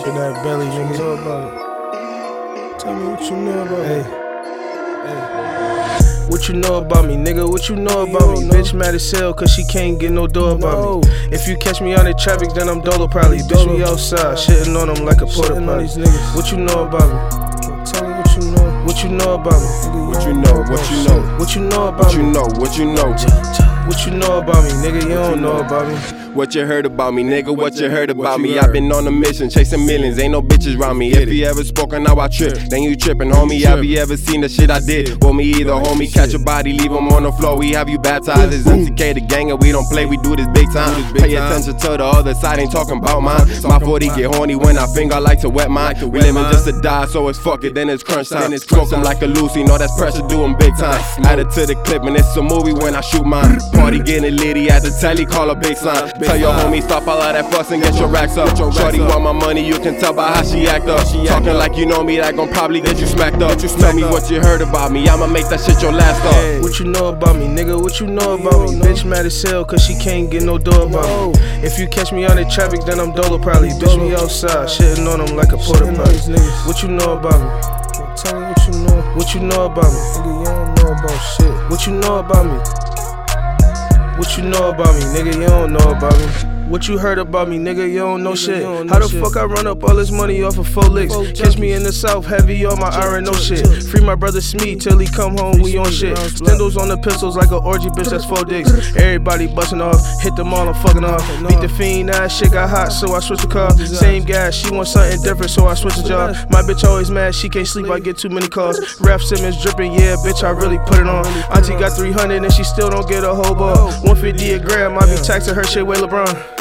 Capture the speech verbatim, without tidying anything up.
in that belly, nigga. Know about it. Tell me what you know about hey. me. Hey. What you know about me, nigga? What you know about me? Bitch mad as hell cause she can't get no door about me. If you catch me on the traffic, then I'm dolo probably. Bitch, we outside, shitting on them like a porta potty. What you know about me? Tell me what you know. What you know about me? What you know? What you know? What you know about me? What you know? What you know? What you know about me, nigga? You don't know about me. What you heard about me, nigga? What you heard about me? I've been on a mission, chasing millions, ain't no bitches around me. If you ever spoken, now I trip, then you trippin', homie. Have you ever seen the shit I did? Well, me either, homie. Catch a body, leave him on the floor. We have you baptized. It's M C K the gang, and we don't play, we do this big time. Pay attention to the other side, ain't talking about mine. My forty get horny when I finger, I like to wet mine. We living just to die, so it's fuck it, then it's crunch time. Smoke him like a Lucy, know that's pressure, do him big time. Add it to the clip, and it's a movie when I shoot mine. Party getting litty at the telly, call a baseline. Tell your homie stop all of that fuss and get your racks up. Shorty want my money, you can tell by how she act up. Talking like you know me, that gon' probably get you smacked up. Tell me what you heard about me, I'ma make that shit your last thought. What you know about me, nigga? What you know about me? Bitch mad as hell cause she can't get no door about me. If you catch me on the traffic, then I'm dolo probably. Bitch, we outside, shitting on them like a porta potty. What you know about me? Tell me what you know. What you know about me? Nigga, you don't know about shit. What you know about me? What you know about me, nigga? You don't know about me. What you heard about me, nigga? You don't know nigga, shit. Don't know How the shit. fuck I run up all this money off of four licks? Catch me in the south, heavy on my iron, no shit. Free my brother Smee till he come home, we on shit. Stendals on the pistols like an orgy, bitch, that's four dicks. Everybody busting off, hit them all, I'm fucking off. Beat the fiend, that shit got hot, so I switched the car. Same gas, she want something different, so I switch the job. My bitch always mad, she can't sleep, I get too many calls. Raf Simmons dripping, yeah, bitch, I really put it on. Auntie got three hundred and she still don't get a hobo. one fifty a gram, I be taxing her shit with LeBron.